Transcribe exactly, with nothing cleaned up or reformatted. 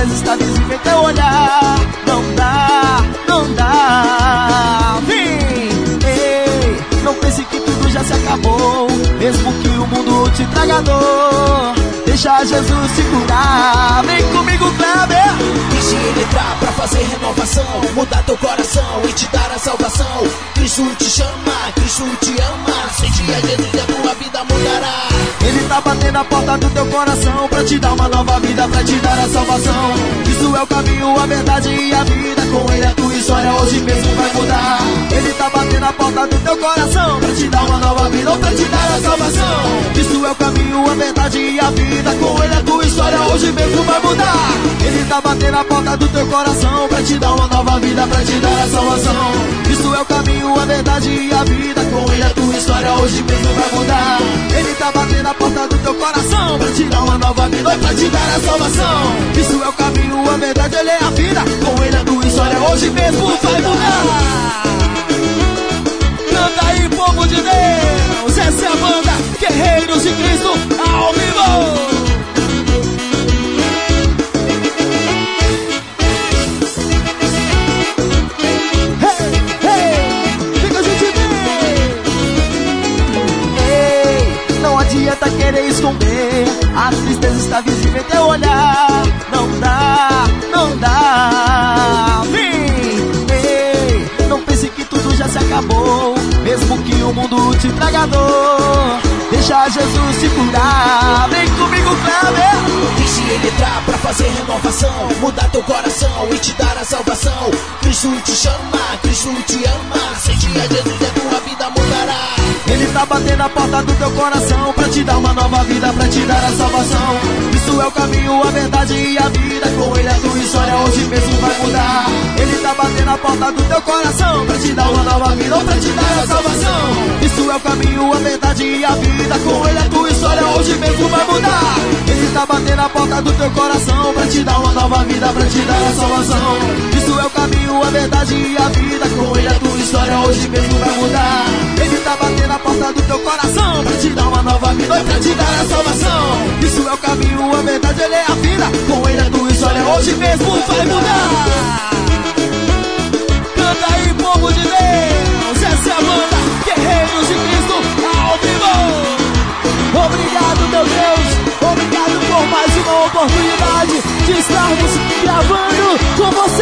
tristeza está visível em teu olhar. Não dá, não dá. Vem, ei, não pense que tudo já se acabou, mesmo que o mundo te traga dor. Deixa Jesus se curar. Vem comigo, Kleber. Deixe ele entrar pra fazer renovação, mudar teu coração e te dar a salvação. Cristo te chama, Cristo te ama. Sente a Jesus e a tua vida mudará. Ele tá batendo a porta do teu coração pra te dar uma nova vida, pra te dar a salvação. Isso é o caminho, a verdade e a vida. Com ele a tua história hoje mesmo vai mudar. Ele tá batendo a porta do teu coração pra te dar uma nova vida, ou pra te dar a salvação. Isso é o caminho, a verdade e a vida. Com ele a tua história hoje mesmo vai mudar. Ele tá batendo a porta do teu coração pra te dar uma nova vida, pra te dar a salvação. Isso é o caminho, a verdade e a vida. Com ele a tua história hoje mesmo vai mudar. Ele tá batendo a porta do teu coração pra te dar uma nova vida, ou pra te dar a salvação. Isso é o caminho, a verdade, ele é a vida. Com ele a tua história hoje mesmo vai mudar. Canta aí, povo de Deus. Essa é a banda Guerreiros de Cristo ao vivo. Adianta querer esconder, a tristeza está visível em teu olhar. Não dá, não dá. Vem, ei, não pense que tudo já se acabou, mesmo que o mundo te traga dor. Deixa Jesus se curar. Vem comigo, Kleber. Deixe ele entrar pra fazer renovação, mudar teu coração e te dar a salvação. Cristo te chama, Cristo te ama. Sente a Jesus e a tua vida mudará. Ele tá batendo a porta do teu coração pra te dar uma nova vida, pra te dar a salvação. Isso é o caminho, a verdade e a vida. Com ele a tua história hoje mesmo vai mudar. Ele tá batendo a porta do teu coração pra te dar uma nova vida, ou pra te dar a salvação. Isso é o caminho, a verdade e a vida. Com ele a tua história hoje mesmo vai mudar. Ele tá batendo a porta do teu coração pra te dar uma nova vida, pra te dar a salvação. Isso é o caminho, a verdade e a vida. Com ele a tua história hoje mesmo vai mudar. Ele tá batendo a porta do teu coração pra te dar uma nova vida, ou pra te dar a salvação. Isso é o caminho, a verdade, ele é a vida. Com ele a tua história hoje mesmo vai mudar. Canta aí, povo de Deus. Essa é a banda Guerreiros de Cristo ao vivo. Obrigado, meu Deus. Obrigado por mais uma oportunidade de estarmos gravando com você.